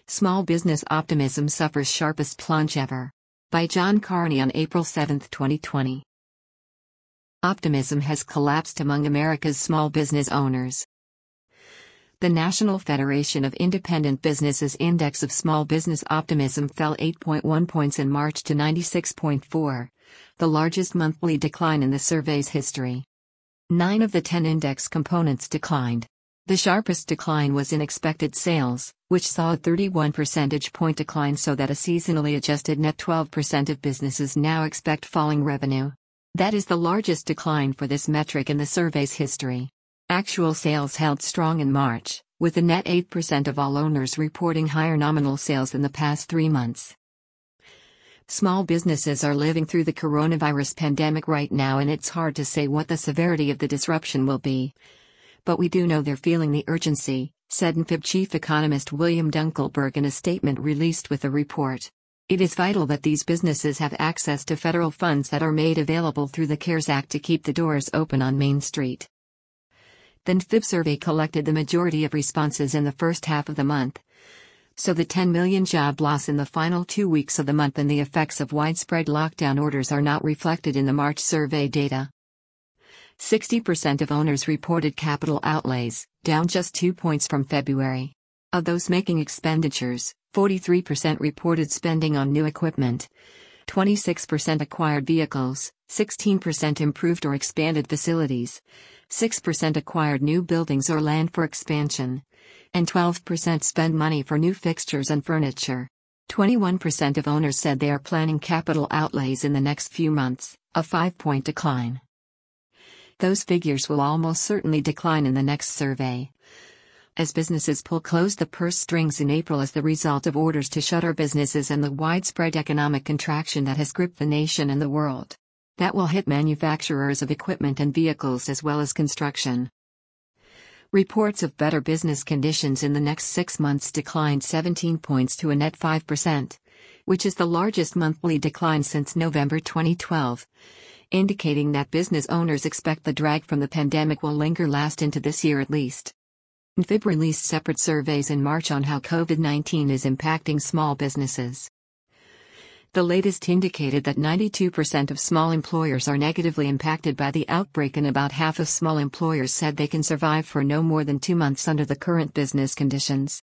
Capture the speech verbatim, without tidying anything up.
Small Business Optimism Suffers Sharpest Plunge Ever. By John Carney on April seventh, twenty twenty. Optimism has collapsed among America's small business owners. The National Federation of Independent Businesses Index of Small Business Optimism fell eight point one points in March to ninety-six point four, the largest monthly decline in the survey's history. Nine of the ten index components declined. The sharpest decline was in expected sales, which saw a thirty-one percentage point decline, so that a seasonally adjusted net twelve percent of businesses now expect falling revenue. That is the largest decline for this metric in the survey's history. Actual sales held strong in March, with a net eight percent of all owners reporting higher nominal sales in the past three months. Small businesses are living through the coronavirus pandemic right now, and it's hard to say what the severity of the disruption will be. But we do know they're feeling the urgency, said N F I B chief economist William Dunkelberg in a statement released with the report. It is vital that these businesses have access to federal funds that are made available through the CARES Act to keep the doors open on Main Street. The N F I B survey collected the majority of responses in the first half of the month, so the ten million job loss in the final two weeks of the month and the effects of widespread lockdown orders are not reflected in the March survey data. sixty percent of owners reported capital outlays, down just two points from February. Of those making expenditures, forty-three percent reported spending on new equipment, twenty-six percent acquired vehicles, sixteen percent improved or expanded facilities, six percent acquired new buildings or land for expansion, and twelve percent spend money for new fixtures and furniture. twenty-one percent of owners said they are planning capital outlays in the next few months, a five-point decline. Those figures will almost certainly decline in the next survey, as businesses pull close the purse strings in April as the result of orders to shutter businesses and the widespread economic contraction that has gripped the nation and the world. That will hit manufacturers of equipment and vehicles as well as construction. Reports of better business conditions in the next six months declined seventeen points to a net five percent, which is the largest monthly decline since November twenty twelve, indicating that business owners expect the drag from the pandemic will linger last into this year at least. N F I B released separate surveys in March on how COVID nineteen is impacting small businesses. The latest indicated that ninety-two percent of small employers are negatively impacted by the outbreak, and about half of small employers said they can survive for no more than two months under the current business conditions.